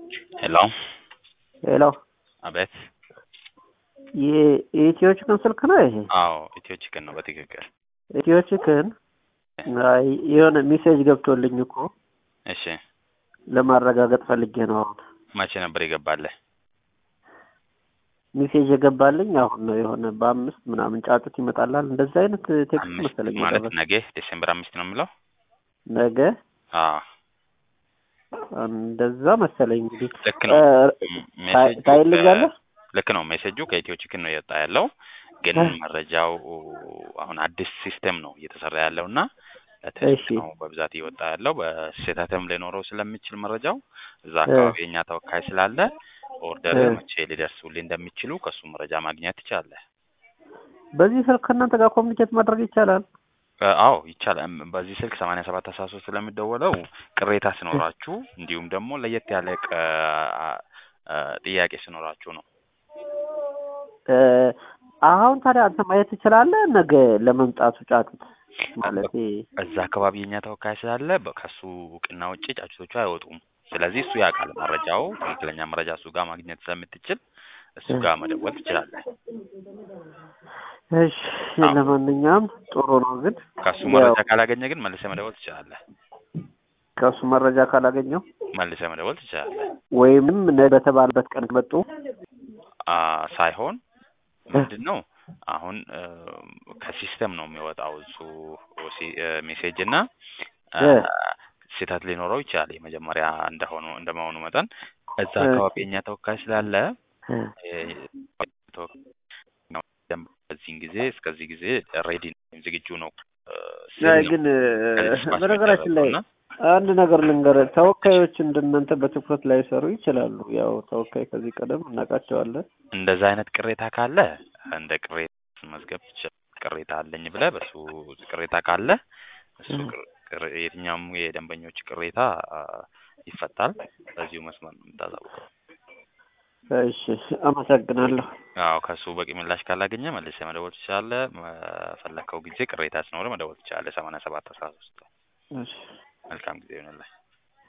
ሄሎ ሄሎ አቤት። የኢትዮ ቺክን ስልክ ነው ይሄ? አዎ ኢትዮ ቺክን ነው በትክክል። ኢትዮ ቺክን አይ የሆነ ሜሴጅ ገብቶልኝ እኮ እሺ ለማረጋገጥ ፈልጌ ነው። አሁን መቼ ነበር የገባልህ? ሜሴጅ የገባልኝ አሁን ነው። የሆነ በ5 ምናምን ጫጩት ይመጣላል እንደዛ አይነት ቴክስት መሰለኝ ማለት የደረሰኝ። ነገ ዲሴምበር 5 ነው የሚለው። ነገ አዎ እንደዛ መሰለኝ። እንግዲህ ልክ ነው ሜሴጁ ታይልኛለህ? ልክ ነው ሜሴጁ ከኢትዮ ቺክን ነው የወጣ ያለው። ግን መረጃው አሁን አዲስ ሲስተም ነው እየተሰራ ያለውና ለቴስት ነው በብዛት እየወጣ ያለው። በስህተትም ሊኖረው ስለሚችል መረጃው እዛ አካባቢ የኛ ተወካይ ስላለ ኦርደር መቼ ሊደርሱልኝ እንደሚችሉ ከሱ መረጃ ማግኘት ትችላለህ። በዚህ ስልክ እናንተ ጋር ኮሚኒኬት ማድረግ ይቻላል? አዎ ይቻላል። በዚህ ስልክ 8713 ስለሚደወለው ቅሬታ ሲኖራችሁ እንዲሁም ደግሞ ለየት ያለ ጥያቄ ሲኖራችሁ ነው። አሁን ታዲያ አንተ ማየት ትችላለህ ነገ ለመምጣቱ ጫጩት ማለት እዛ አካባቢ የኛ ተወካይ ስላለ ከሱ እውቅና ውጪ ጫጩቶቹ አይወጡም። ስለዚህ እሱ ያውቃል መረጃው ትክክለኛ መረጃ እሱ ጋር ማግኘት ስለምትችል እሱ ጋር መደወል ትችላለህ። እሺ ለማንኛውም ጥሩ ነው። ግን ከሱ መረጃ ካላገኘ ግን መልሰህ መደወል ትችላለህ። ከሱ መረጃ ካላገኘው መልሰህ መደወል ትችላለህ። ወይም በተባለበት ቀን መጡ ሳይሆን ምንድነው አሁን ከሲስተም ነው የሚወጣው እሱ ሜሴጅ እና ስህተት ሊኖረው ይችላል። የመጀመሪያ እንደመሆኑ መጠን እዛ አካባቢ የኛ ተወካይ ስላለ በዚህን ጊዜ እስከዚህ ጊዜ ሬዲ ዝግጁ ነው። ግን በነገራችን ላይ አንድ ነገር ልንገርህ፣ ተወካዮች እንደናንተ በትኩረት ላይ ሰሩ ይችላሉ። ያው ተወካይ ከዚህ ቀደም እናውቃቸዋለን። እንደዛ አይነት ቅሬታ ካለ እንደ ቅሬታ መዝገብ ቅሬታ አለኝ ብለህ በሱ ቅሬታ ካለ እሱ የትኛውም የደንበኞች ቅሬታ ይፈታል። በዚሁ መስመር ነው የምታሳውቀው። እሺ አመሰግናለሁ። አዎ ከሱ በቂ ምላሽ ካላገኘ መልሰህ መደወል ትችላለህ። ፈለከው ጊዜ ቅሬታ ሲኖር መደወል ትችላለህ። 8713 እሺ መልካም ጊዜ ይሁንልህ።